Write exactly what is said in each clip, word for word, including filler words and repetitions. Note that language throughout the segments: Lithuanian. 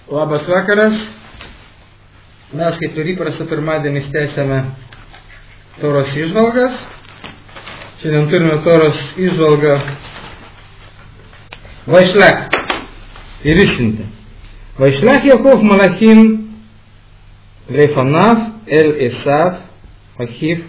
Labas vakaras. Mes kaip ir įprasta pirmadienį tęsiame Toros įžvalgas. Šiandien turime Toros įžvalgą Vaishlach ir išsiuntė. Vaishlach Yaakov Malachim Leifanav El Esav Achiv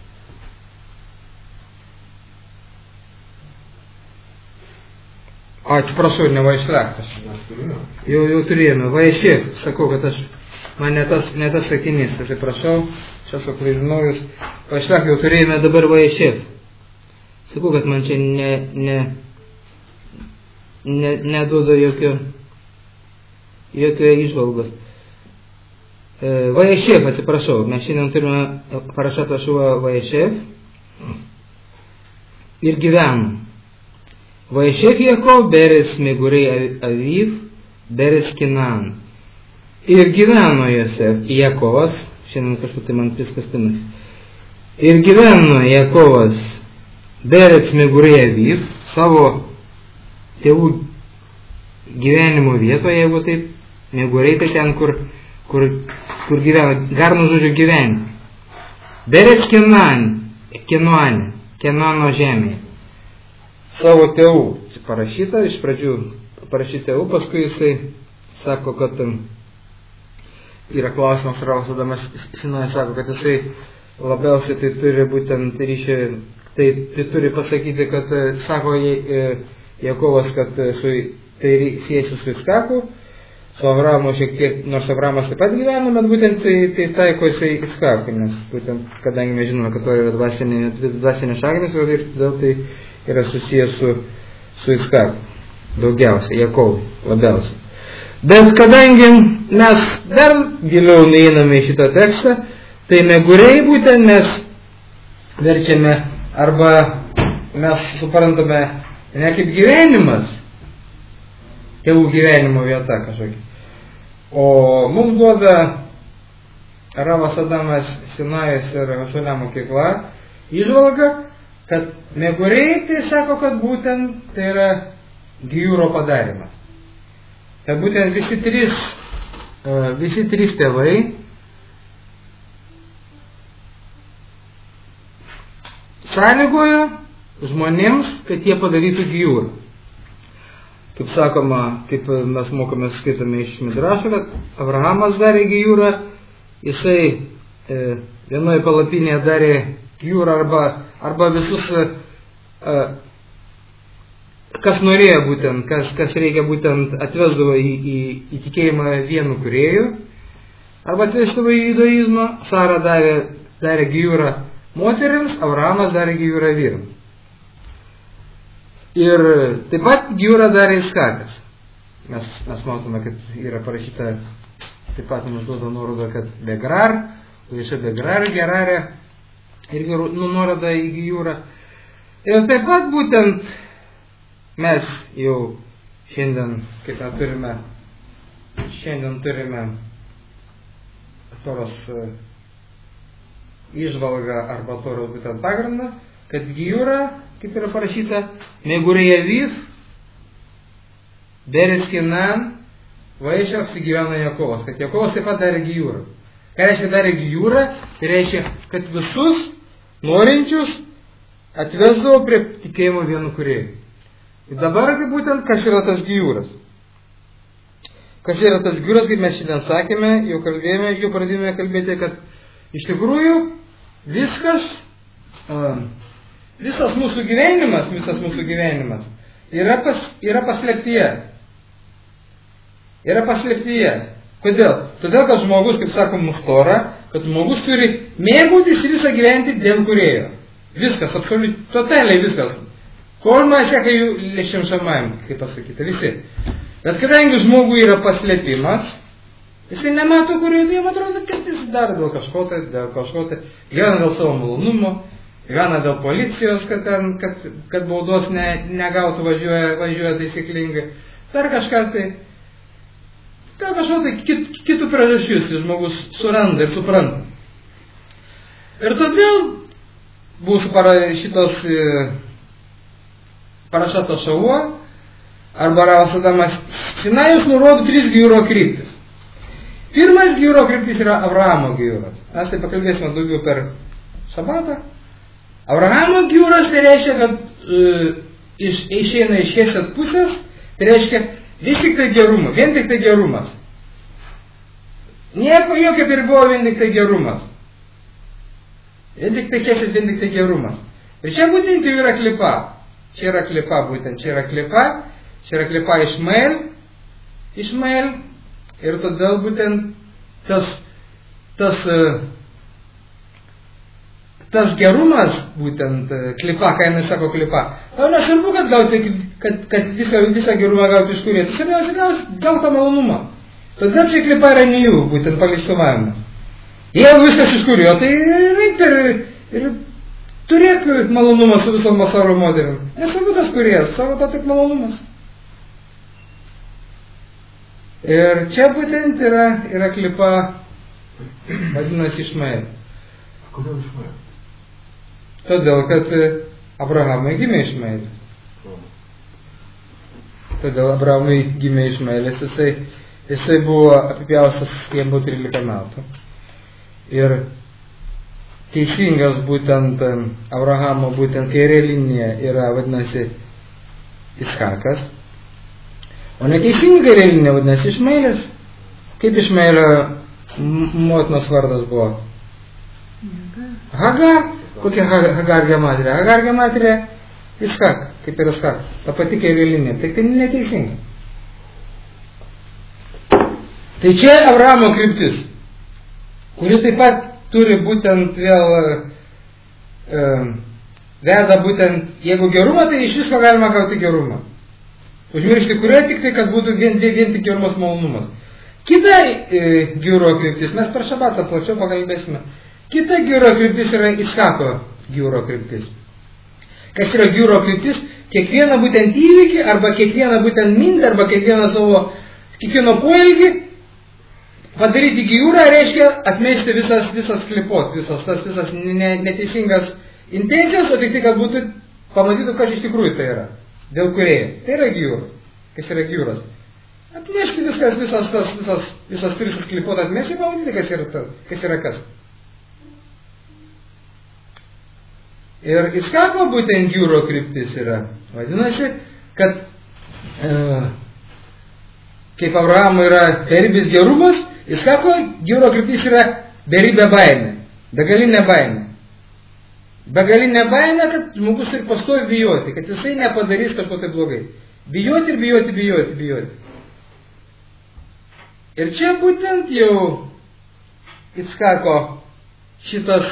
Atsiprašau, ne Vaishlach. Jau, jau turėjome. Vaishev. Sakau, kad aš, man ne tas, ne tas sakinys. Atsiprašau, čia suklaidinau jūs. Vaishlach jau turėjome, dabar Vaishev. Sakau, kad man čia ne, ne, ne, neduoda jokio, jokio įžvalgos. E, Vaishev, atsiprašau. Mes šiandien turime parašatą šuo Vaishev. Ir gyveno. Vaishev Yaakov beres Megurei Aviv beres Kinan. Ir gyveno Josef Jakovas, šiandien kažkur tai man viskas pinas. Ir gyveno Jakovas beres Megurei Aviv, savo tėvų gyvenimo vietoje, jeigu taip, Megurei tai ten, kur, kur, kur gyveno, garnu žodžiu gyventi. Beres Kinan, Kinuane, Kinano žemėje. Savo tėvų parašyta, iš pradžių parašyti tėvų, paskui jisai sako, kad yra klausimas, Ravas Sinai sako, kad jisai labiausiai tai turi būtent ryšį, tai, tai turi pasakyti, kad sako Jakovas, kad su, tai siejasi su Iskaku, su Avramu šiek tiek, nors Avramas taip pat gyveno, bet būtent tai, tai taiko jisai Iskaku, nes būtent, kadangi mes žinome, kad to yra dvasinė, dvasinė šaknis, ir todėl tai yra susijęs su, su Iskaku, daugiausiai, Jakovui, labiausiai. Bet kadangi mes dar giliau neįeiname į šitą tekstą, tai Megurei būtent mes verčiame, arba mes suprantame ne kaip gyvenimas, tėvų gyvenimo vieta kažkokia, o mums duoda Ravas Adamas Sinajus ir Hašolė mokykla įžvalga, kad Megurei tai sako, kad būtent tai yra Gijūro padarimas. Kad būtent visi trys, visi trys tėvai sąlygojo žmonėms, kad jie padarytų Gijūrą. Kaip sakoma, kaip mes mokomės, skaitome iš Midrašo, kad Abrahamas darė Gijūrą, jisai e, vienoje palapinėje darė Gijūrą arba arba visus, kas norėjo būtent, kas, kas reikia būtent atvesdavo į, į, į tikėjimą vienu kūrėju, arba atvesdavo į judaizmą. Sara darė, darė Gijūrą moterims, Avramas darė Gijūrą vyrams. Ir taip pat Gijūrą darė Iskakas. Mes, mes matome, kad yra parašyta, taip pat mums duoda nuorodą, kad Begrar, iš Begrar, Gerarė, irgi nuoroda į Gijūrą. Ir taip pat būtent mes jau šiandien, kaip turime, šiandien turime Toros įžvalgą arba Toros būtent pagrindą, kad Gijūra, kaip yra parašyta, Megurei Aviv, beres Kinan, Vaishev apsigyveno Jakovas, kad Jakovas taip pat darė Gijūrą. Ką reiškia darė Gijūrą? Tai reiškia, kad visus norinčius atvesdavo prie tikėjimo vienu kūrėju. Ir dabar, kaip būtent, kas yra tas Gijūras? Kas yra tas Gijūras, kaip mes šiandien sakėme, jau kalbėjome, jau pradėjome kalbėti, kad iš tikrųjų viskas, uh, visas mūsų gyvenimas, visas mūsų gyvenimas yra, pas, yra paslėptyje. Yra paslėptyje. Kodėl? Todėl, kad žmogus, kaip sakom, mustora, kad žmogus turi mėgautis visą gyventi dėl kūrėjo. Viskas, absoliučiai, totaliai viskas. Kol mes seka jų lėšiam šamajam, kaip pasakyta, visi. Bet kadangi žmogui yra paslėpimas, jisai nemato kūrėjo, tai jam atrodo, kad jis daro dėl kažko tai, dėl kažko tai, gyvena dėl savo malonumo, gyvena dėl policijos, kad, ten, kad, kad baudos ne, negautų, važiuoja, važiuoja taisyklingai, dar kažką tai. Gal kažko tai kit, kitų priežasčių žmogus suranda ir supranta. Ir todėl bus šitos parašato šauo, arba Ravas Adamas Sinajus nurodo tris Gijūro kryptis. Pirmas gyro kryptis yra Abrahamo gyras. Mes tai pakalbėsime daugiau per šabatą. Abrahamo gyras tai reiškia, kad uh, iš, išeina iš Chesed pusės, tai reiškia vis tik tai gerumas, vien tik tai gerumas. Nieko jokio ir buvo vien tik tai gerumas. Vien tik tai Chesed, vien tik tai gerumas. Ir čia būtent jau yra klipa. Čia yra klipa būtent, čia yra klipa, čia yra klipa Išmael, Išmael. Ir todėl būtent tas, tas, tas gerumas, būtent klipa, ką jinai sako klipa. O nesvarbu, kad, gauti, kad, kad visą, visą gerumą gauti iš kurėtų. Svarbiausia gauti gautą malonumą. Todėl čia klipa yra ne jų, būtent paleistumavimas. Jeigu viskas iš kurio, tai reikia ir, ir turėk malonumą su visom pasaulio modelim. Nesvarbu tas kurės, savo to tik malonumas. Ir čia būtent yra, yra klipa, vadinasi Išmael. Kodėl Išmael? Todėl, kad Abrahamui gimė Išmaelis. Todėl Abrahamui gimė Išmaelis, jisai, jisai buvo apipjaustas, jam buvo trylika metų. Ir teisingas būtent Abrahamo, būtent kairė linija yra, vadinasi, Iskakas. O neteisingai relinė vadinasi Išmaelis. Kaip Išmaelio motinos vardas buvo? Hagar. Kokia Hagar gematrija? Hagar gematrija Iskak, kaip ir Iskak. Ta pati kairė linija. Tai tai neteisinga. Tai čia Abrahamo kryptis, kuri taip pat turi būtent vėl e, veda būtent, jeigu gerumą, tai iš visko galima gauti gerumą. Užmiršti kurioje tik tai, kad būtų vien, vien tik gerumas malonumas. Kita e, gyro kryptis, mes per šabatą plačiau pakalbėsime. Kita gyro kryptis yra Iskako gyro kryptis. Kas yra gyro kryptis? Kiekvieną būtent įvykį, arba kiekvieną būtent mintį, arba kiekvieną savo, kiekvieno poelgį padaryti gyvūrą reiškia atmesti visas, visas klipot, visas tas visas neteisingas intencijas, o tik tai, kad būtų pamatytų, kas iš tikrųjų tai yra. Dėl kurėjo. Tai yra gyvūras. Kas yra gyvūras? Atnešti viskas, visas tas, visas, visas tris klipot atmesti ir pamatyti, kas yra tas, kas yra kas. Ir Iskako būtent gyvūro kryptis yra. Vadinasi, kad e, kaip Abrahamo yra beribis gerumas, Iskako gyvūro kryptis yra beribė baimė. Begalinė baimė. Begalinė baimė, kad žmogus turi pastovi bijoti, kad jisai nepadarys kažko tai blogai. Bijoti ir bijoti, bijoti, bijoti. Ir čia būtent jau Iskako šitas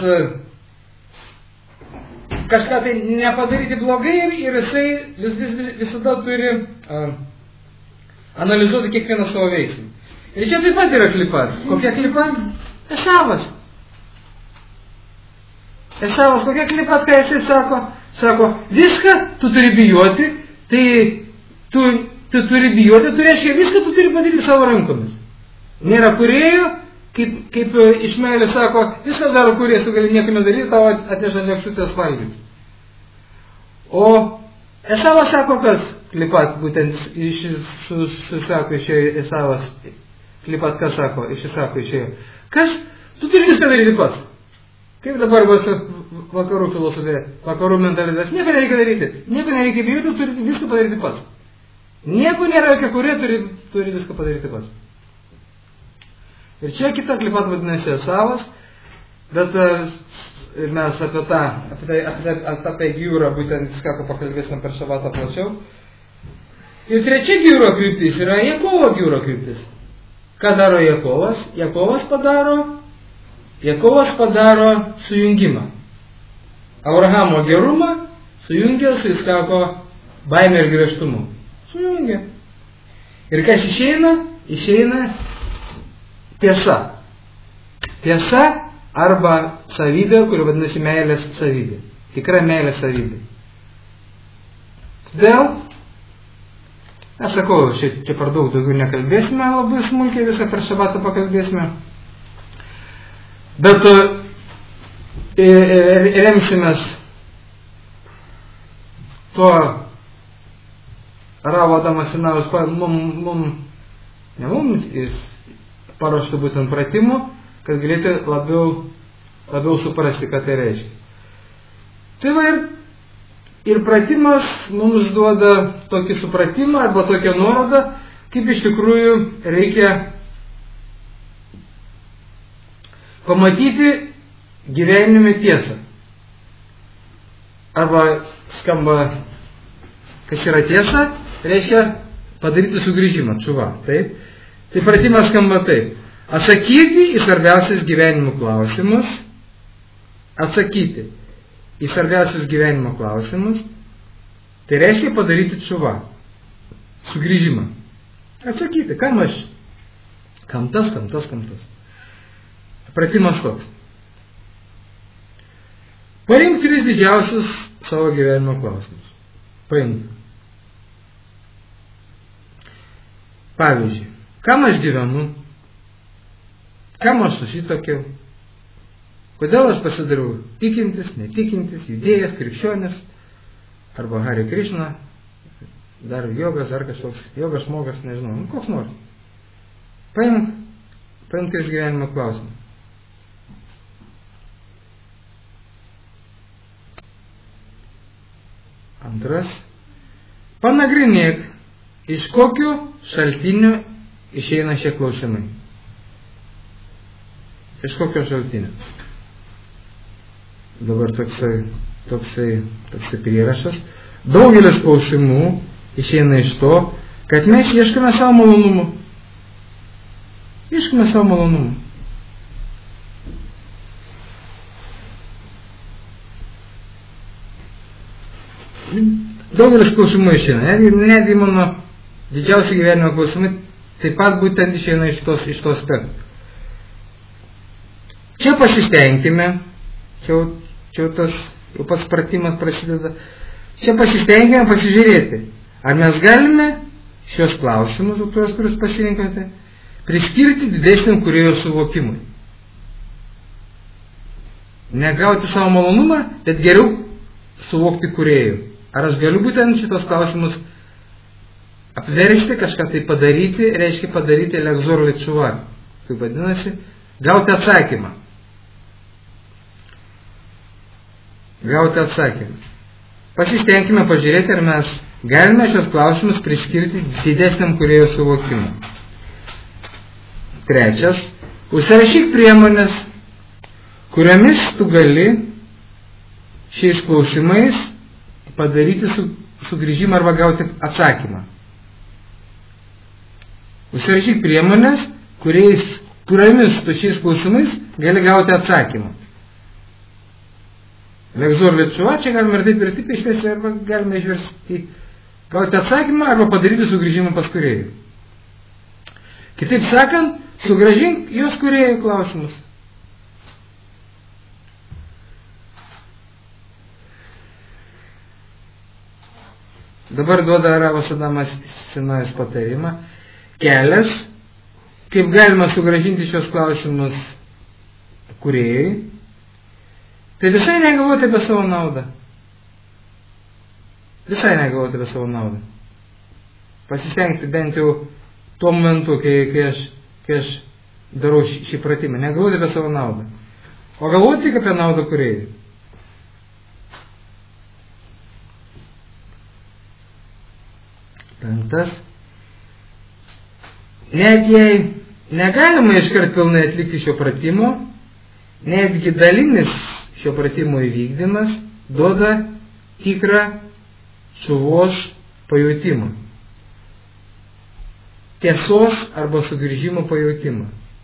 kažką tai nepadaryti blogai ir jisai vis, vis, vis, visada turi uh, analizuoti kiekvieną savo veiksmą. Ir čia taip pat yra klipa. Kokia klipa? Esavas. Esavas, kokia klipa, kai jisai sako, sako, viską tu turi bijoti, tai tu, tu turi bijoti, tu reiškia viską tu turi padaryti savo rankomis. Nėra kūrėjų, kaip, kaip Išmaelis sako, viskas daro kūrėjas, tu gali nieko nedaryti, tau atneša lėkštutės valgyti. O Esavas sako, kas klipat, būtent iš, su, su, sako, išėjo Esavas, klipat, kas sako, iš Isako išėjo. Kas? Tu turi viską daryti pats. Kaip dabar vakarų filosofija, vakarų mentalitas, nieko nereikia daryti, nieko nereikia bijoti, tu turi viską padaryti pats. Nieko nėra, jokia kurie turi, turi viską padaryti pats. Ir čia kita klipat vadinasi Esavas, bet mes apie tą, apie tai, apie, apie tai gyvūrą būtent Iskako pakalbėsim per šabatą plačiau. Ir trečia gyvūro kryptis yra Jakovo gyvūro kryptis. Ką daro Jakovas? Jakovas padaro, Jakovas padaro sujungimą. Abrahamo gerumą sujungia su Iskako baimė ir griežtumu. Sujungia. Ir kas išeina? Išeina tiesa. Tiesa arba savybė, kuri vadinasi meilės savybė. Tikra meilės savybė. Todėl, aš sakau, čia, čia per daug daugiau nekalbėsime, labai smulkiai visą per šabatą pakalbėsime. Bet remsimės tuo Ravo Damasinaus, mum, mum, ne mums, jis paruošta būtent pratimų, kad galėtų labiau, labiau suprasti, ką tai reiškia. Tai va ir, ir pratimas mums duoda tokį supratimą arba tokią nuorodą, kaip iš tikrųjų reikia pamatyti gyvenime tiesą. Arba skamba, kas yra tiesa, reiškia padaryti sugrįžimą, čuva. Taip? Tai pratimas skamba taip. Atsakyti į svarbiausius gyvenimo klausimus, atsakyti į svarbiausius gyvenimo klausimus, tai reiškia padaryti čuva, sugrįžimą. Atsakyti, kam aš, kam tas, kam tas, kam tas. Pratimas toks. Paimk tris didžiausius savo gyvenimo klausimus. Paimk. Pavyzdžiui, kam aš gyvenu, kam aš susitokiau, kodėl aš pasidariau tikintis, netikintis, judėjas, krikščionis, arba Hare Krishna, dar jogas, ar kažkoks jogas, žmogas, nežinau, nu, koks nors. Paimk, paimk tris gyvenimo klausimus. Antras, panagrinėk, iš kokio šaltinio išeina šie klausimai. Iš kokio šaltinio. Dabar toksai, toksai, toksai prierašas. Daugelis klausimų išeina iš to, kad mes ieškome savo malonumų. Ieškome savo malonumų. Daugelis klausimų išeina. Netgi mano didžiausi gyvenimo klausimai taip pat būtent išeina iš tos, iš tos aspektų. Čia pasistengime, čia, čia tas jau pats pratimas prasideda, čia pasistengime pasižiūrėti, ar mes galime šios klausimus, tuos, kuriuos pasirinkote, priskirti didesniam kūrėjo suvokimui. Negauti savo malonumą, bet geriau suvokti kūrėjų. Ar aš galiu būtent šitos klausimus apversti, kažką tai padaryti, reiškia padaryti lekzor lečuva, kaip vadinasi, gauti atsakymą. Gauti atsakymą. Pasistengime pažiūrėti, ar mes galime šios klausimus priskirti didesniam kūrėjo suvokimui. Trečias, užsirašyk priemonės, kuriomis tu gali šiais klausimais padaryti su, sugrįžimą arba gauti atsakymą. Užsirašyk priemonės, kuriais, kuriomis tu šiais klausimais gali gauti atsakymą. Lekzor lečuva, čia galime ir taip ir taip išversti, arba galime išversti gauti atsakymą arba padaryti sugrįžimą pas kūrėjų. Kitaip sakant, sugrąžink jos kūrėjų klausimus. Dabar duoda Ravas Adamas Sinajus patarimą. Kelias, kaip galima sugrąžinti šios klausimus kūrėjai, tai visai negalvoti apie savo naudą. Visai negalvoti apie savo naudą. Pasistengti bent jau tuo momentu, kai, kai, aš, kai aš darau šį, šį pratimą. Negalvoti apie savo naudą. O galvoti tik apie naudą kūrėjai. Penktas. Net jei negalima iškart pilnai atlikti šio pratimo, netgi dalinis šio pratimo įvykdymas duoda tikrą čuvos pajautimą. Tiesos arba sugrįžimo pajautimą,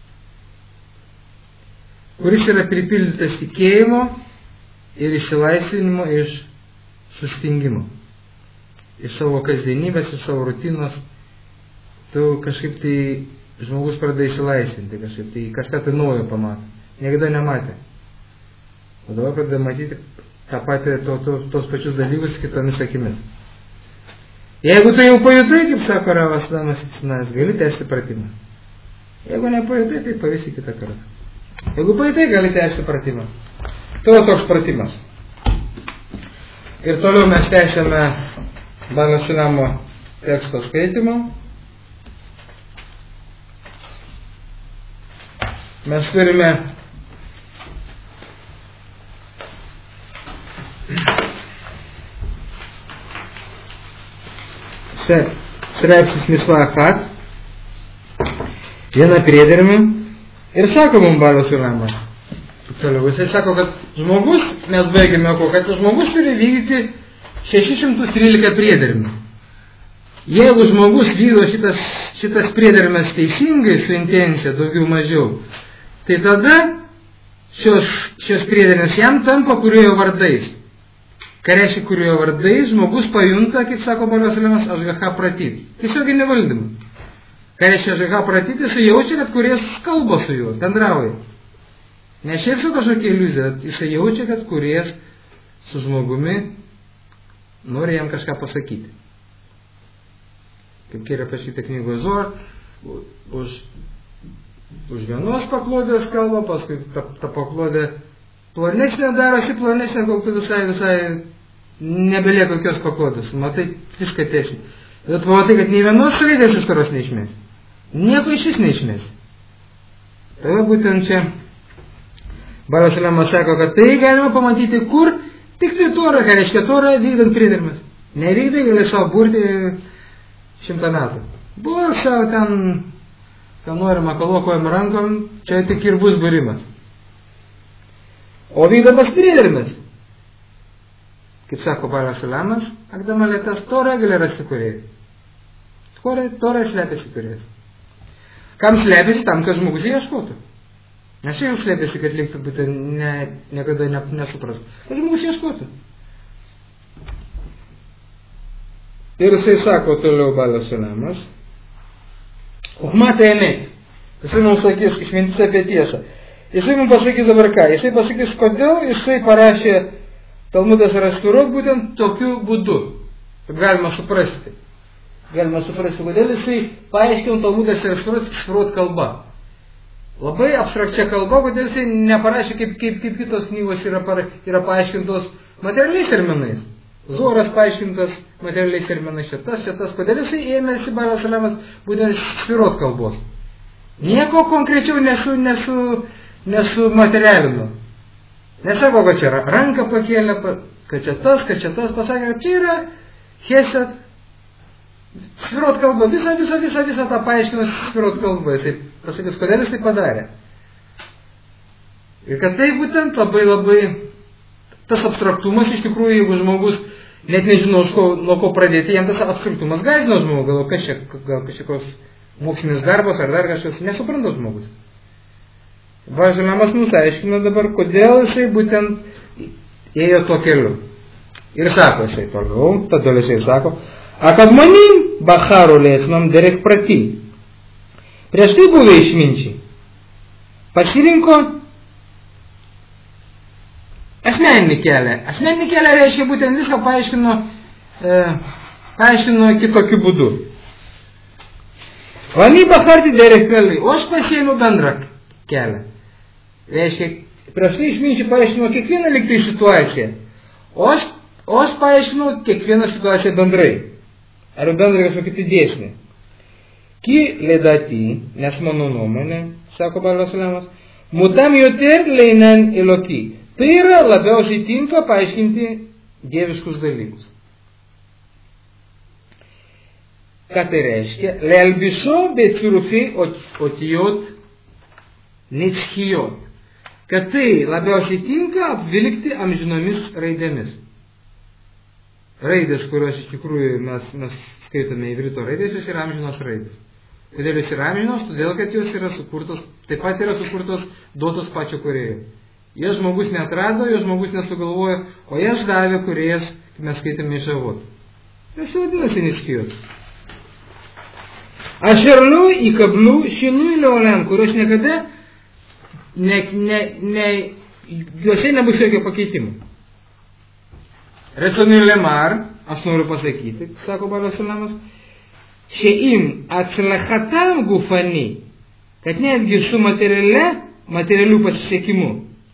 kuris yra pripildytas tikėjimo ir išsilaisvinimo iš sustingimo. Iš savo kasdienybės, iš savo rutinos, tu kažkaip tai žmogus pradeda įsilaisvinti, kažkaip tai kažką tai naujo pamato. Niekada nematė. O dabar pradeda matyti tą patį, to, to, tos pačius dalykus kitomis akimis. Jeigu tu jau pajutai, kaip sako Ravas Adamas Sinajus, gali tęsti pratimą. Jeigu nepajutai, tai pavysi kitą kartą. Jeigu pajutai, gali tęsti pratimą. Tai toks pratimas. Ir toliau mes tęsėme Bano Sinamo teksto skaitimo. mes turime straipsnis Misvachat, viena priedermė, ir sako mums Balas Ulamas. Toliau jisai sako, kad žmogus, mes baigėme ko, kad žmogus turi vykdyti šeši šimtai trylika priedermių. Jeigu žmogus vykdo šitas, šitas priedermes teisingai, su intencija, daugiau mažiau, tai tada šios, šios priedermės jam tampa kuriojo vardais. Ką reiškia kuriojo vardais, žmogus pajunta, kaip sako Balas Ulamas, Ašgacha pratit. Tiesioginį valdymą. Ką reiškia Ašgacha pratit, jisai jaučia, kad kuris kalba su juo, bendrauja. Ne šiaip su kažkokia iliuzija, jisai jaučia, kad kuris su žmogumi nori jam kažką pasakyti. Kaip yra pasakyta knygoje Zohar, už, už vienos paklodės kalba, paskui ta, ta paklodė plonesnė darosi, plonesnė, kol tu visai, visai nebelieka kokios paklodės. Matai, viską tiesiai. Bet pamatai, kad nei vienos raidės iš kurios neišmės. Nieko iš vis neišmės. Tai būtent čia Balas Ulamas sako, kad tai galima pamatyti kur, tik tai Torą, ką reiškia Torą, vykdant priedermes. Nevykdai, gali savo burti šimtą metų. Buvo savo ten, ką norima, kalokojam rankom, čia tik ir bus būrimas. O vykdamas priedermes, kaip sako Balas Ulamas, akdama lėtas Torą gali rasti kurėjai. Torą slepiasi kurėjas. Kam slepiasi? Tam, kad žmogus ieškotų. Nes čia jau slėpėsi, kad liktų būtent ne, niekada ne, nesupras. Kad žmogus ieškotų. Ir jisai sako toliau Balas Ulamas. Uchmata emet. Jisai mums sakys išmintis apie tiesą. Jisai mums pasakys dabar ką. Jisai pasakys, kodėl jisai parašė Talmudas ir Sfirot būtent tokiu būdu. Galima suprasti. Galima suprasti, kodėl jisai paaiškino Talmudas ir Sfirot kalba. Labai abstrakčia kalba, kodėl jisai neparašė, kaip, kaip, kaip kitos knygos yra, para, yra paaiškintos materialiais terminais. Zoras paaiškintas materialiais terminais, šitas, šitas. Kodėl jisai ėmėsi Balas Ulamas būtent Sfirot kalbos. Nieko konkrečiau nesu, nesu, nesu materialino. Nesako, kad čia ranką pakėlė, kad čia tas, kad čia tas, pasakė, kad čia yra Chesed. Sfirot kalba, visą, visą, visą, visą tą paaiškinas Sfirot kalba. Jisai pasakys, kodėl jis tai padarė. Ir kad tai būtent labai labai tas abstraktumas, iš tikrųjų, jeigu žmogus net nežino, ko, nuo ko pradėti, jam tas abstraktumas gąsdina žmogų, gal kažkiek, gal kažkokios mokslinis darbas ar dar kažkas, nesupranta žmogus. Balas Ulamas mums aiškina dabar, kodėl jisai būtent ėjo tuo keliu. Ir sako jisai toliau, tada jisai sako, Akadmonim Bacharo lėsmam derech prati. Prieš tai buvę išminčiai pasirinko asmeninį kelią. Asmeninį kelią reiškia būtent viską paaiškino, e, paaiškino kitokiu būdu. Vani Bacharti derech keliai, o aš pasiėmiau bendrą kelią. Reiškia, prieš tai išminčiai paaiškino kiekvieną liktai situaciją, o aš, o aš paaiškinau kiekvieną situaciją bendrai. Ar bendrai kažkokį dėsnį. Ki ledati, nes mano nuomonė, sako Balas Ulamas, mutam joter leinan eloki. Tai yra labiausiai tinka paaiškinti dieviškus dalykus. Ką tai reiškia? Lealbišo betsirufi otijot neitschijot. Kad tai labiausiai tinka apvilkti amžinomis raidėmis. Raidės, kurios iš tikrųjų mes, mes skaitome ivrito raidės, jos yra amžinos raidės. Kodėl jos yra amžinos? Todėl, kad jos yra sukurtos, taip pat yra sukurtos duotos pačio kūrėjo. Jas žmogus neatrado, jas žmogus nesugalvojo, o jas davė kūrėjas, kaip mes skaitėme iš Avot. Jos vadinasi niškijot. Ašerliu įkablu šinui leoliam, kurios niekada ne, ne, ne, juose nebus jokio pakeitimo. Retsonui lemar, aš noriu pasakyti, sako Balas Ulamas, šeim atslachatam gufani, kad netgi su materialia, materialiu pasisekimu,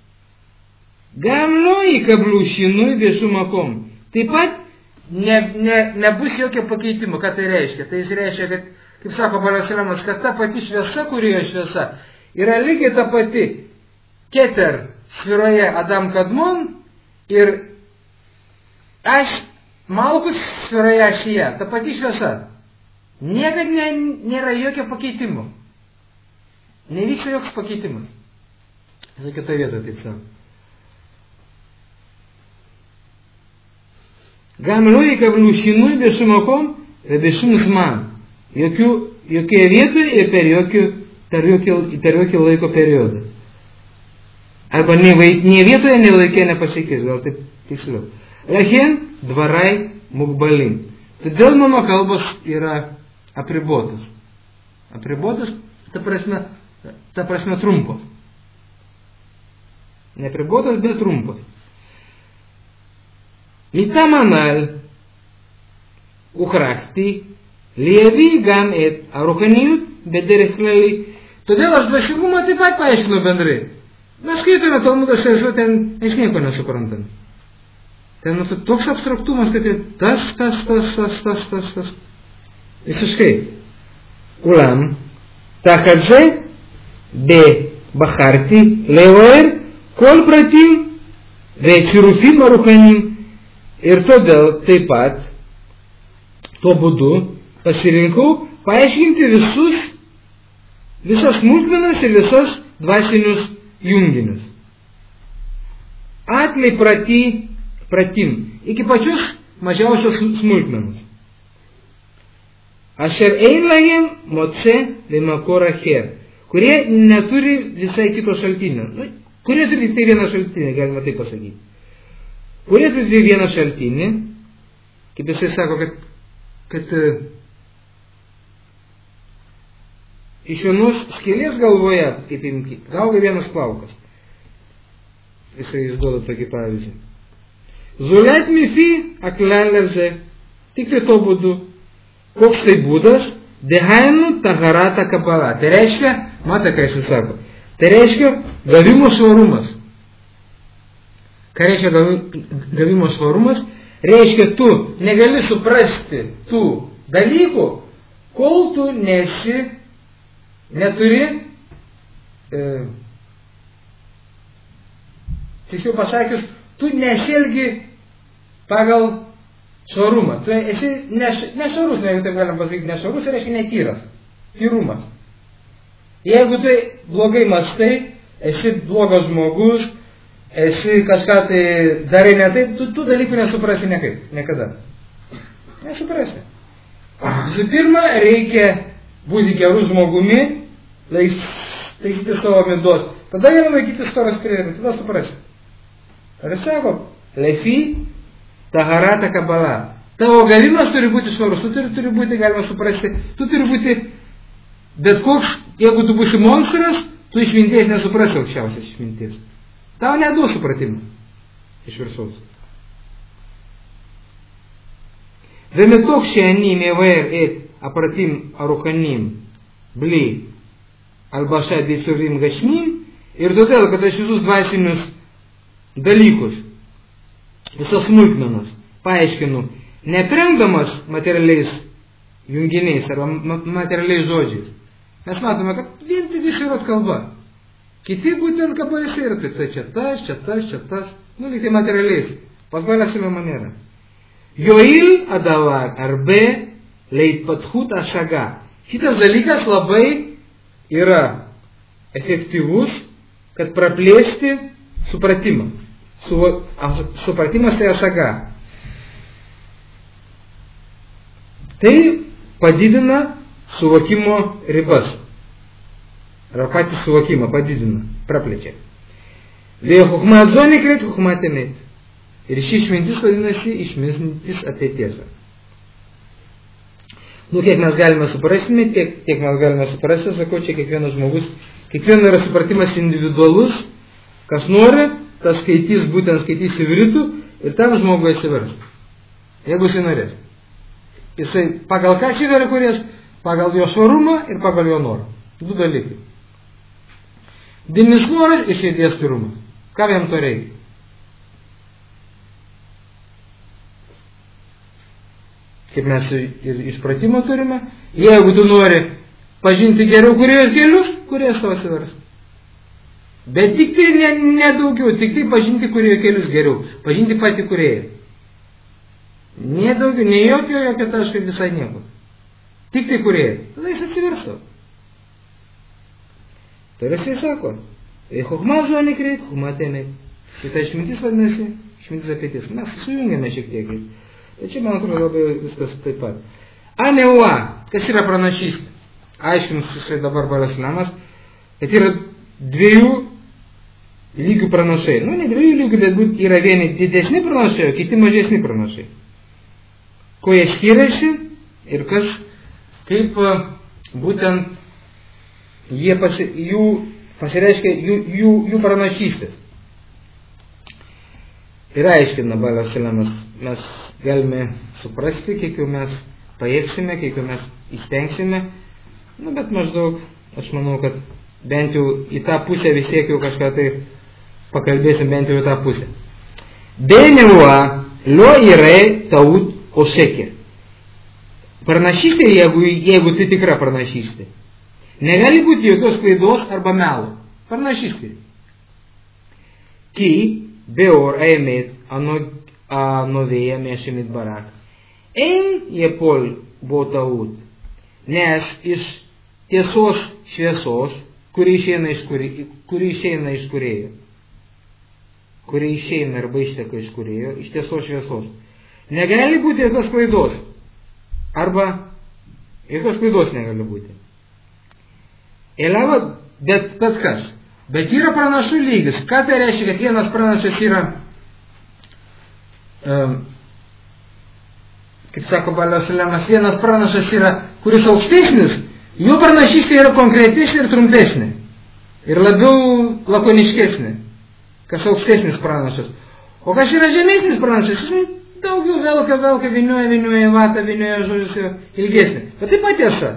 gamlo įkablų šinui viešų makom. Taip pat ne, ne, nebus jokio pakeitimo. Ką tai reiškia? Tai jis reiškia, kad, kaip sako Balas Ulamas, kad ta pati šviesa, kurioje šviesa, yra lygiai ta pati Keter sfiroje Adam Kadmon ir aš Malkut sfiroje Ašyje, ta pati šviesa. Niekad ne, nėra jokio pakeitimo. Nevyksta joks pakeitimas. Tai kitoje vietoje taip sako. גם לא יקבלו שינוי בשום מקום ובשום זמן, יוקי vietoje ir per jokį, per jokį, per jokį laiko periodą. Arba ne, ne vietoje, ne laikė nepasikeis, gal taip tiksliau. Lachen dvarai mugbalim. Todėl mano kalbos yra apribotos. Apribotos, ta prasme, ta prasme trumpos. Neapribotos, bet trumpos. איתם הנ"ל הוכרחתי להביא גם את הרוחניות בדרך כללי. Todėl aš dvasingumą taip pat paaiškinu bendrai. Mes skaitome Talmudą šešių, ten aš nieko nesuprantam. Ten toks abstraktumas, kad tas, tas, tas, tas, tas, tas, tas. Visiškai. אולם, תחת זה בחרתי לבאר כל פרטים וצירופים הרוחניים. Ir todėl taip pat tuo būdu pasirinkau paaiškinti visus, visas smulkmenas ir visas dvasinius junginius. Atlei prati, pratim, iki pačius mažiausios smulkmenos. Asher ein lahem motse lemakor acher, kurie neturi visai kito šaltinio. Nu, kurie turi tai vieną šaltinį, galima taip pasakyti. Kurie turi vieną šaltinį, kaip jisai sako, kad, kad iš vienos skėlės galvoje, kaip imkite, gauga vienas plaukas. Jisai išduoda tokį pavyzdį. Zulet mifi aklelėze, tik tai to būdu. Koks tai būdas? Dehainu taharata kabala. Tai reiškia, matai, ką jisai sako, tai reiškia gavimo švarumas. Ką reiškia gavimo švarumas? Reiškia, tu negali suprasti tų dalykų, kol tu nesi, neturi, e, tiksliau pasakius, tu nesielgi pagal švarumą. Tu esi neš, nešvarus, jeigu taip galim pasakyti, nešvarus reiškia netyras, tyrumas. Jeigu tu blogai mąstai, esi blogas žmogus, esi kažką tai darai ne taip, tu tų dalykų nesuprasi niekaip, niekada. Nesuprasi. Visų pirma, reikia būti gerų žmogumi, laikyti savo midot. Tada galima laikyti storas priedėmis, tada suprasi. Ar jis sako, lefi taharata kabala. Tavo gavimas turi būti švarus, tu turi, turi būti, galima suprasti, tu turi būti, bet koks, jeigu tu būsi monstras, tu išminties nesuprasi aukščiausias išminties. Tau neduos supratimą iš viršaus. ומתוך שאני מבאר את הפרטים הרוחניים בלי הלבשת ביצורים גשמיים, ir todėl, kad aš visus dvasinius dalykus, visas smulkmenas paaiškinu, neprengdamas materialiais junginiais arba materialiais žodžiais. Mes matome, kad vien tik išėrot kalba. Kiti būtent kabalėse yra, tai čia tas, čia tas, čia tas, nu lyg tai materialiais, pasbalėsime manierą. Joil adavar arbe leitpathut ašaga. Šitas dalykas labai yra efektyvus, kad praplėsti supratimą. Su, supratimas tai ašaga. Tai padidina suvokimo ribas. Ar patį suvokimą padidina, praplečia. Vėjo chuchma adzonė kreit chuchma temet. Ir ši išmintis vadinasi išmintis apie tiesą. Nu, kiek mes galime suprasti, tiek, tiek mes galime suprasti, sakau, čia kiekvienas žmogus, kiekvieno yra supratimas individualus, kas nori, tas skaitys, būtent skaitys ivritų ir tam žmogui atsivers. Jeigu jisai norės. Jisai pagal ką atsiveria kuris? Pagal jo švarumą ir pagal jo norą. Du dalykai. Dinis noras ir širdies tyrumas. Ką jam to reikia? Kaip mes ir išpratimą turime, jeigu tu nori pažinti geriau kūrėjos kelius, kurioje savo atsivers. Bet tik tai ne, ne daugiau, tik tai pažinti kurioje kelius geriau, pažinti patį kurėją. Ne daugiau, ne jokio, jokio taško visai nieko. Tik tai kurėją. Tada jis atsiversto. Tai jisai sako, Chochma žodį kreit, Chochma temet. Šitą išmintis vadinasi, išmintis apie ties. Mes sujungiame šiek tiek. Tai čia, man atrodo, labai viskas taip pat. Aneua, kas yra pranašystė? Aiškins štai dabar Balas Lemas, kad yra dviejų lygių pranašai. Nu, ne dviejų lygių, bet yra vieni didesni pranašai, o kiti mažesni pranašai. Ko jie skiriasi ir kas, kaip būtent jie pasi, jų, pasireiškia jų, jų, jų pranašystės. Ir aiškina Balas Lemas, mes galime suprasti, kiek jau mes pajėgsime, kiek jau mes įstengsime, nu, bet maždaug, aš manau, kad bent jau į tą pusę vis tiek jau kažką tai pakalbėsim, bent jau į tą pusę. Beneua, lo yra taut o šekė. Pranašystė, jeigu, jeigu tai tikra pranašystė, negali būti jokios klaidos arba melo. Pranašystė. Ki beor aemet anovėja mešimit barak. Ein jepol buvo taut, nes iš tiesos šviesos, kuri išeina iš, kuri, kuri išeina iš kūrėjo, kuri išeina arba išteka iš kūrėjo, iš tiesos šviesos, negali būti jokios klaidos, arba jokios klaidos negali būti. Eleva, bet, bet kas, bet yra pranašų lygis. Ką tai reiškia, kad vienas pranašas yra, um, kaip sako Balas Lemas, vienas pranašas yra, kuris aukštesnis, jo pranašystė yra konkretesnė ir trumpesnė. Ir labiau lakoniškesnė. Kas aukštesnis pranašas. O kas yra žemesnis pranašas, jis daugiau velka, velka, vinioja, vinioja, vata, vinioja, žodžius ilgesnė. Bet taip pat tiesa.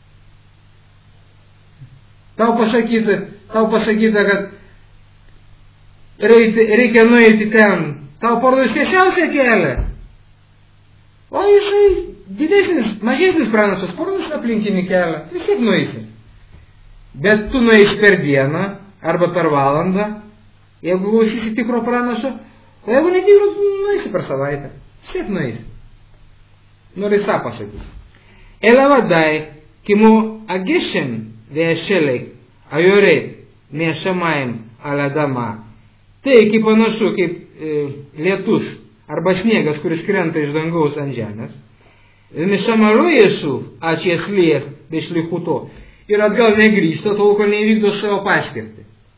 Tau pasakyta, tau pasakyta, kad reikia, reikia nueiti ten. Tau parodo tiesiausią kelią. O jisai didesnis, mažesnis pranašas, parodos aplinkinį kelią, vis tiek nueisi. Bet tu nueisi per dieną, arba per valandą, jeigu klausysi tikro pranašo, o jeigu netikro, nueisi per savaitę, vis tiek nueisi. Noriu tą pasakyti. Elevadai, kimu ageshem ve'ashelek, ajoret, me'ashamayim aladama. Tai kaip panašu, kaip e, lietus, arba sniegas, kuris krenta iš dangaus ant žemės. Mishamaro Jesu, aš jas liek, bešlichuto, ir atgal negrįžta, tol, kol neįvykdo savo paskirtį.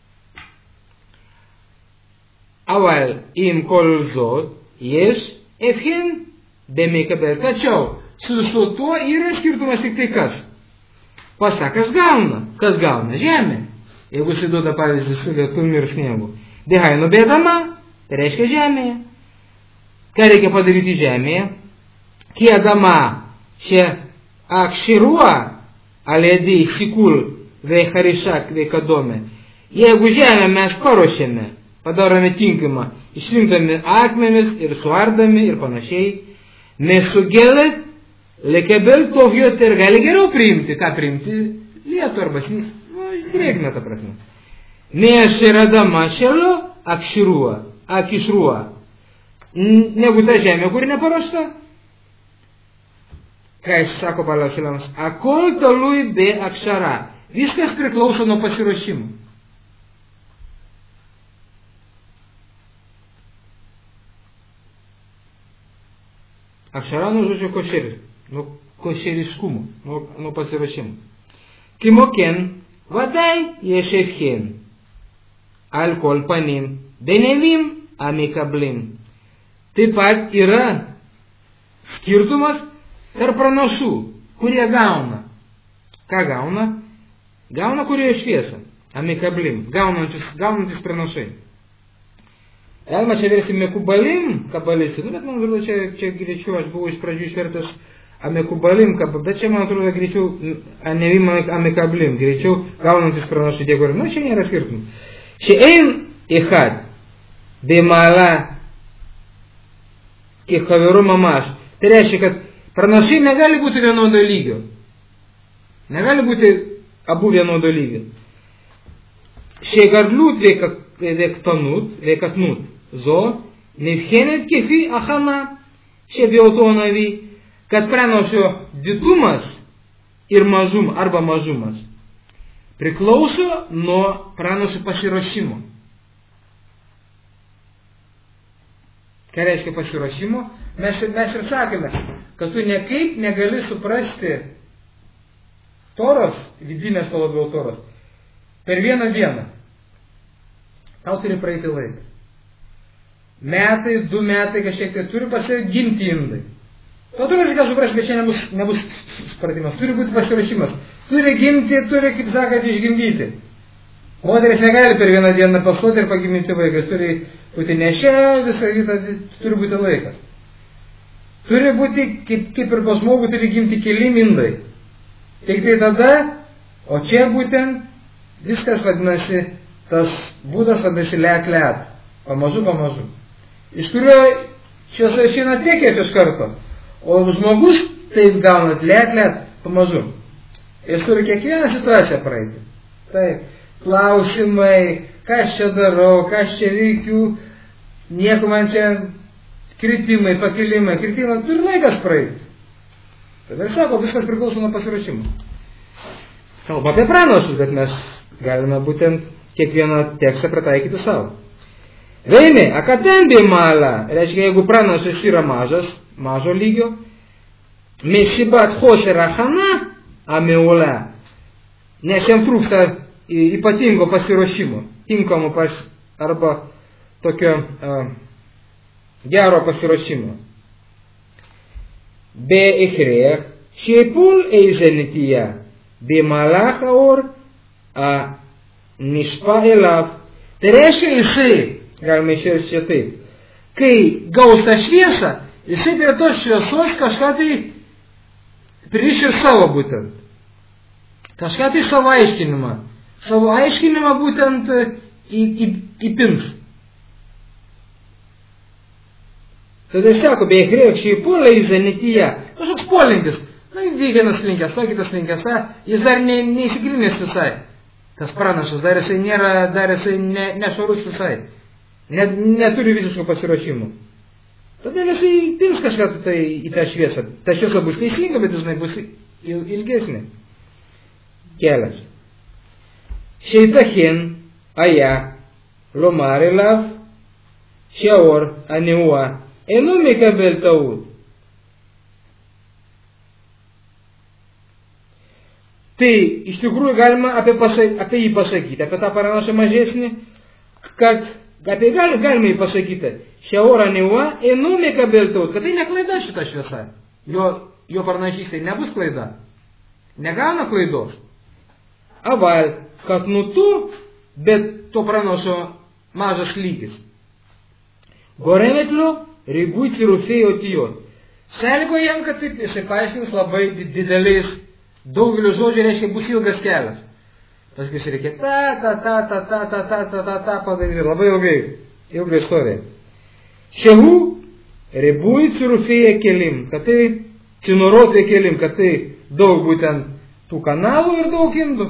Aval im kol zot, jes efhen bemekabel. Tačiau, su visu tuo yra skirtumas tik tai kas. Pasak, kas gauna? Kas gauna? Žemė. Jeigu jis duoda pavyzdį su lietumi ir sniegu. Dehainu bėdama, tai reiškia žemėje. Ką reikia padaryti žemėje? Kiedama čia akširua alėdį sikul veicharishak veikadome. Jeigu žemę mes paruošėme, padarome tinkamą, išrinkdami akmenis ir suardami ir panašiai, mes sugelet lekebel tovjot ir gali geriau priimti. Ką priimti? Lietų arba snis. Nu, drėgna ta prasme. Nešeradama šelo akširua, akišrua. Negu ta žemė, kuri neparuošta. Ką jis sako Balas Lemas? Akol talui be akšara. Viskas priklauso nuo pasiruošimo. Akšara nuo žodžio košeris, nuo košeriškumo, nuo, nuo pasiruošimo. Kimoken, vadai ješefchen, al kol panim, benevim amikablim. Taip pat yra skirtumas tarp pranašų, kurie gauna. Ką gauna? Gauna kurioje šviesą, amikablim, gaunantis, gaunantis pranašai. Galima čia versti mekubalim, kabalistai, nu, bet man atrodo, čia, čia greičiau, aš buvau iš pradžių išvertas amekubalim, bet čia man atrodo greičiau anevim amikablim, greičiau gaunantis pranašai dėkui. Nu, čia nėra skirtumų. Čia ein ichad, bimala, kiek haveru mamaš. Tai reiškia, kad pranašai negali būti vienodo lygio. Negali būti abu vienodo lygio. שגדלות וקטנות, וקטנות זו נבחנת כפי הכנה שבאותו הנביא, kad pranašo didumas ir mažum arba mažumas priklauso nuo pranašo pasiruošimo. Ką reiškia pasiruošimo? Mes, mes ir sakėme, kad tu nekaip negali suprasti Toros, vidinės to labiau Toros, per vieną dieną. Tau turi praeiti laikas. Metai, du metai, kažkiek tai turi pasigimti indai. To turi ką suprasti, bet čia nebus, nebus supratimas. Turi būti pasiruošimas. Turi gimti, turi, kaip sakant, išgimdyti. Moteris negali per vieną dieną pastoti ir pagimdyti vaikas. Turi būti nešia, visą kitą, turi būti laikas. Turi būti, kaip, kaip ir pas žmogų, turi gimti keli indai. Tik tai tada, o čia būtent viskas vadinasi, tas būdas vadinasi lek lek. Pamažu, pamažu. Iš kurio šios išeina tiekėt iš karto. O žmogus taip gaunat lek lek, pamažu. Jis turi kiekvieną situaciją praeiti. Taip, klausimai, ką aš čia darau, ką aš čia veikiu, nieko man čia kritimai, pakilimai, kritimai, turi laikas praeiti. Tada sako, viskas priklauso nuo pasiruošimo. Kalba apie pranašus, bet mes galime būtent kiekvieną tekstą pritaikyti savo. Veime, akadembi mala, reiškia, jeigu pranašas yra mažas, mažo lygio, mesibat choser achana ameula, nes jam trūksta ypatingo pasiruošimo, tinkamo pas, arba tokio uh, gero pasiruošimo. Be ikhrech, sheipul eizenitija, be malach aor, a nishpa elav. Tai reiškia, jisai, galime išėti čia taip, kai gaus tą šviesą, jisai prie tos šviesos kažką tai pririš ir savo būtent. Kažką tai savo aiškinimą. Savo aiškinimą būtent į, į, įpins. Tada sako, be krėkščiai puolai į zanityje. Kažkoks polinkis. Na, vienas linkęs, to kitas linkęs, ta, jis dar ne, neįsigrinės visai. Tas pranašas, dar jisai nėra, dar jisai ne, nešvarus visai. Net, neturi visiško pasiruošimo. Tada jisai pins kažką tai į tą šviesą. Ta šviesa bus teisinga, bet jisai bus ilgesnė. Kelias. Sheitachin aya lomar elav sheor anua eno mekabel taut. Tai iš tikrųjų galima apie, pasak, apie jį pasakyti, apie tą pranašą mažesnį, kad apie gal, galima jį pasakyti, šiaura neua, enu mekabeltaut, kad tai ne klaida šita šviesa. Jo, jo pranašystė nebus klaida. Negauna klaidos. Aval, kad nutu, bet to pranašo mažas lygis. Goremetlio ribui cirufėjo tijot. Sąlygo jam, kad taip jisai paaiškins labai dideliais. Daugelio žodžių reiškia bus ilgas kelias. Paskui reikia ta, ta, ta, ta, ta, ta, ta, ta, ta, ta padaryti. Labai ilgai, ilgai istorija. Šehu ribui cirufėja kelim, kad tai cinuruotė kelim, kad tai daug būtent tų kanalų ir daug indų.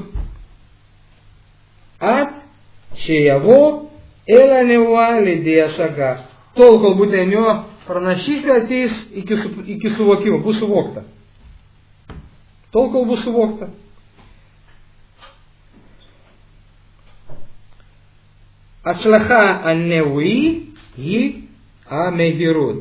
At šėjavo ela neua lydėja saga. Tol, kol būtent jo pranašystė ateis iki, iki suvokimo, bus suvokta. Tol, kol bus suvokta. Atšlacha anneui hi amehirut.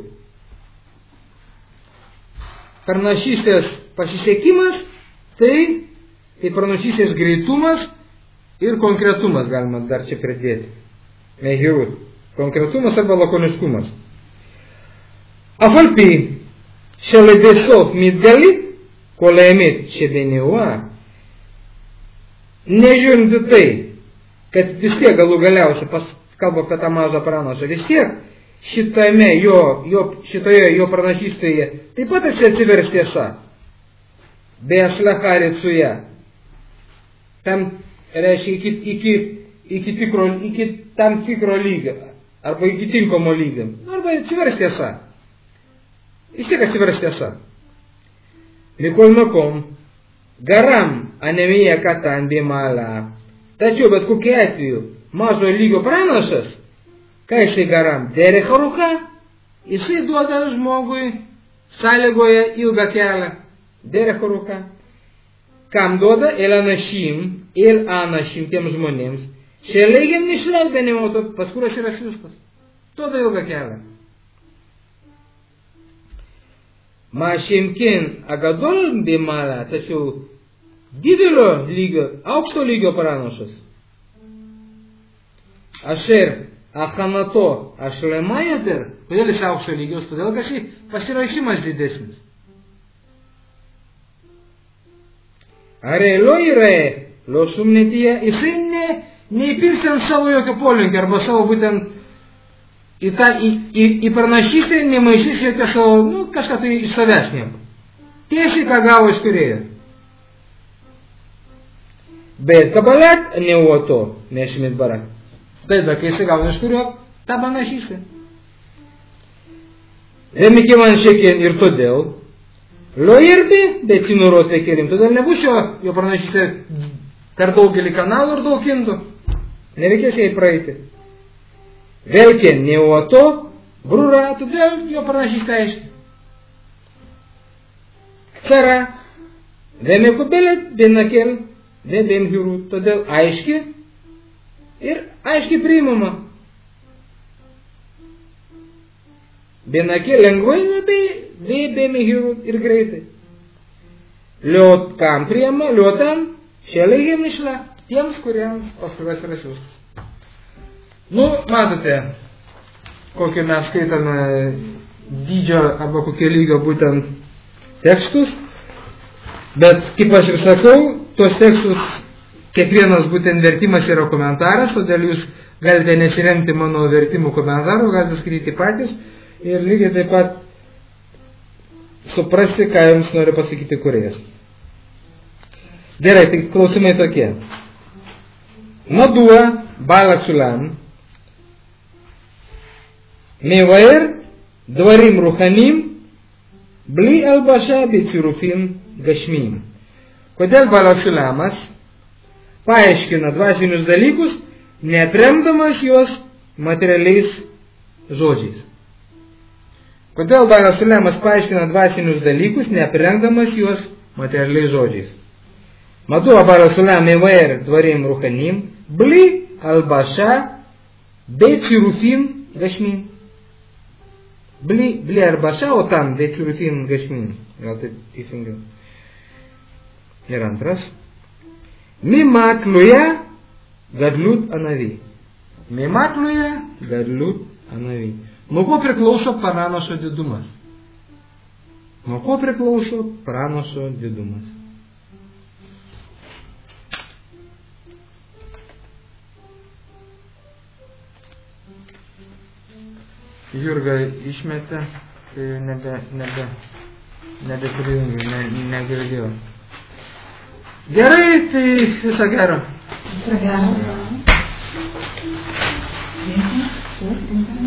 Pranašystės pasisekimas, tai, tai pranašystės greitumas ir konkretumas, galima dar čia pridėti. Mehirut. Konkretumas arba lakoniškumas. Afalpi šalibesov mitgalit, כל האמת שבנאוה, nežiūrint į tai, kad vis tiek galų galiausiai, pas, kalba apie tą mažą pranašą, vis tiek šitame jo, jo, šitoje jo pranašystėje taip pat atsivers tiesa. Be ašlacharė su ją. Tam reiškia iki, iki, iki, tikro, iki tam tikro lygio, arba iki tinkamo lygio, arba atsivers tiesa. Vis tiek atsivers tiesa. מכל מקום, גרם הנמי הקטן במעלה Tačiau bet kokiu atveju mažo lygio pranašas, ką jisai garam, derech ruka, jisai duoda žmogui, sąlygoja ilgą kelią, derech ruka. Kam duoda? El anashim, el anashim, tiem žmonėms. Šeleigiam nišlel benimoto, pas kurios yra siustas. Duoda ilgą kelią. Ma šimkin agadol bimala, tačiau didelio lygio, aukšto lygio pranašas. Asher achanato ašlemajoter, kodėl iš aukšto lygios, todėl kažkaip pasirašymas didesnis. Are lo yra, lo šumnetyje, jisai ne, neįpils ant savo jokio polinkio, arba savo būtent į tą, į, į, į pranašystę nemaišys jokio savo, nu, kažką tai iš savęs nieko. Tiesiai, ką gavo iš turėjo. Bet kabalat neuoto, nešimit barak. Taip, bet kai jisai gauna iš kurio, tą pranašystę. Remikė man šiekien ir todėl, lo irbi, bet sinurot vekerim, todėl nebus jo, jo pranašystė per daugelį kanalų ir daug indų. Nereikės jai praeiti. Vėlkė neuoto, brūra, todėl jo pranašystė aiški. Ktara, vemekubelėt, benakel, vebem hirut, todėl aiški ir aiškiai priimama. Benakel lengvai, labai vebem hirut ir greitai. Liot kam priima, liotam, šeleigiam išla, tiems, kuriems paskui yra siūstas. Nu, matote, kokio mes skaitome dydžio arba kokio lygio būtent tekstus, bet, kaip aš ir sakau, tos tekstus kiekvienas būtent vertimas yra komentaras, todėl jūs galite nesiremti mano vertimų komentarų, galite skaityti patys ir lygiai taip pat suprasti, ką jums nori pasakyti kūrėjas. Gerai, tai klausimai tokie. Madua Balat Sulam Mevair Dvarim Ruchanim Bli Albasha Bicirufim Gashmim. Kodėl Balat Sulamas paaiškina dvasinius dalykus, neapremdamas juos materialiais žodžiais? Kodėl Balat Sulamas paaiškina dvasinius dalykus, neapremdamas juos materialiais žodžiais? Madua Balat Sulam Mevair Dvarim Ruchanim Bli Albasha Bicirufim Gashmim. Bli, bli arbasha, o tam Bicirufim Gashmim. Gal taip teisingiau. Ir antras. Mimatluja Gadlut Anavi. Mimatluja Gadlut Anavi. Nuo ko priklauso pranašo didumas? Nuo ko priklauso pranašo didumas? Jurga išmetė, tai nebe, nebe, nebeprijungiu, ne, negirdėjau. Gerai, tai viso gero. Viso gero.